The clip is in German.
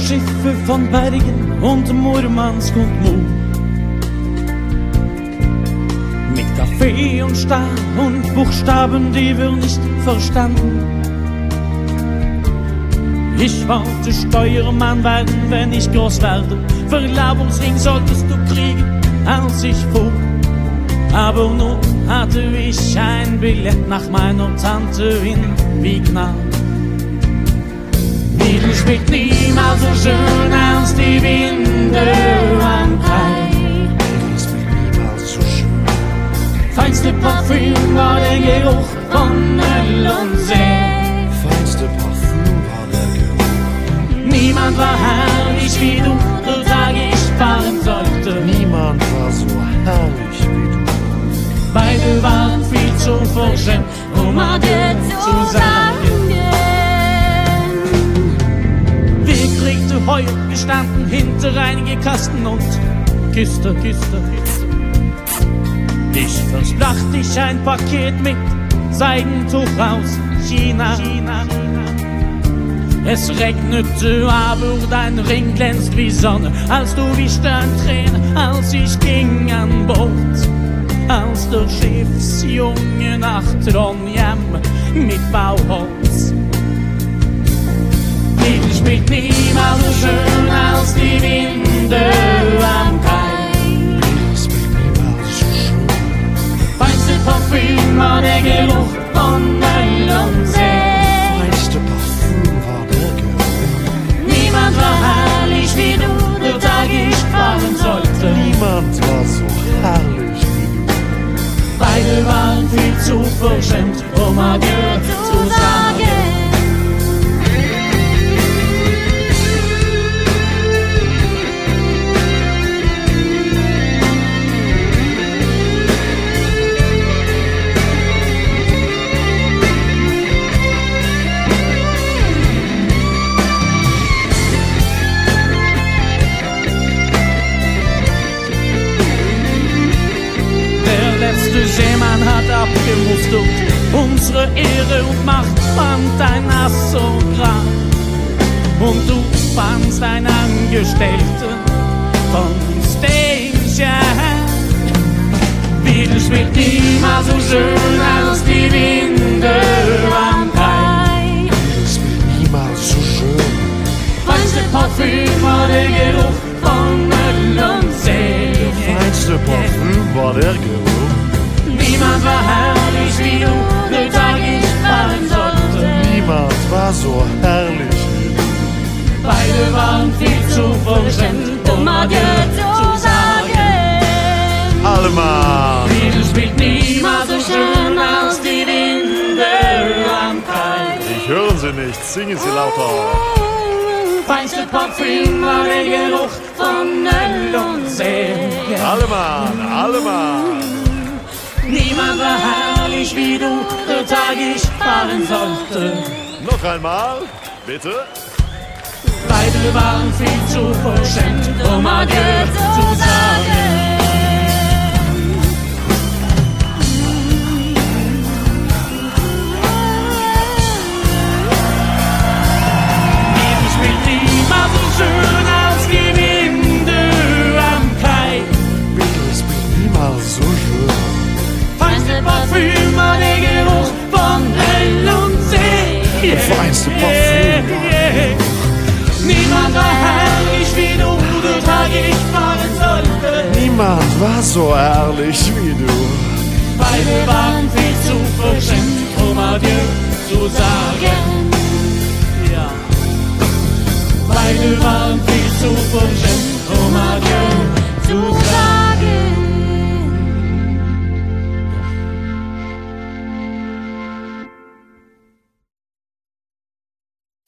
Schiffe von Bergen und Murmansk und Mu. Mit Kaffee und Stahl und Buchstaben, die wir nicht verstanden. Ich wollte Steuermann werden, wenn ich groß werde. Verlobungsring solltest du kriegen, als ich fuhr. Aber nun hatte ich ein Billett nach meiner Tante in Vietnam. Wiedel spielt niemals so schön als die Winde am Kai. Wiedel spielt niemals so schön. Feinste Parfüm war der Geruch von Öl und See. Feinste Parfüm war der Geruch. Niemand war herrlich wie du, der Tag ich fahren sollte. Niemand war so herrlich wie du. Beide waren viel zu verschämt, Adieu zu sagen. Wir kriegte Heu gestanden hinter einige Kasten und küsste. Ich versprach dich ein Paket mit Seidentuch aus China. Es regnete, aber dein Ring glänzt wie Sonne, als du wischte ein Tränen, als ich ging an Bord. Als der Schiffsjunge nach Trondheim mit Bauholz. Wiedel spielt niemals so schön als die Winde am Kai. Wiedel spielt niemals so schön. Feinste Parfüm war der Geruch von Öl und See. Feinste Parfüm war der Geruch. Niemand war herrlich wie du, der Tag ich fahren sollte. Niemand war so herrlich. Beide waren viel zu verschämt, Adieu zu sagen. Der Seemann hat abgemustert unsere Ehre und Macht fand ein Assogramm. Und du fandst ein Angestellten von Station. Wiedel spielt niemals so schön als die Winde am Kai. Wiedel spielt niemals so schön. Feinste Parfüm war der Geruch von Öl und See. Feinste Parfüm war der Geruch. Niemand war herrlich wie du, der Tag ich fahren sollte. Niemand war so herrlich wie du. Beide waren viel zu verschämt, Adieu zu sagen. Allemann. Wiedel spielt niemals so schön als die Winde am Kai. Ich höre sie nicht, singen sie lauter. Feinste Parfüm war der Geruch von Öl und See. Allemann. Niemand war herrlich wie du, der Tag ich fahren sollte. Noch einmal, bitte. Beide waren viel zu verschämt, Adieu zu sagen. Wiedel spielt niemals so schön als die Winde am Kai. Wiedel spielt niemals so schön. Feinste Parfüm war der Geruch von Öl und See. Feinste Parfüm war der Geruch. Niemand war herrlich wie du, der Tag ich fahren sollte. Niemand war so ehrlich wie du. Beide waren viel zu verschämt, Adieu zu sagen. Ja. Beide waren viel zu verschämt, Adieu.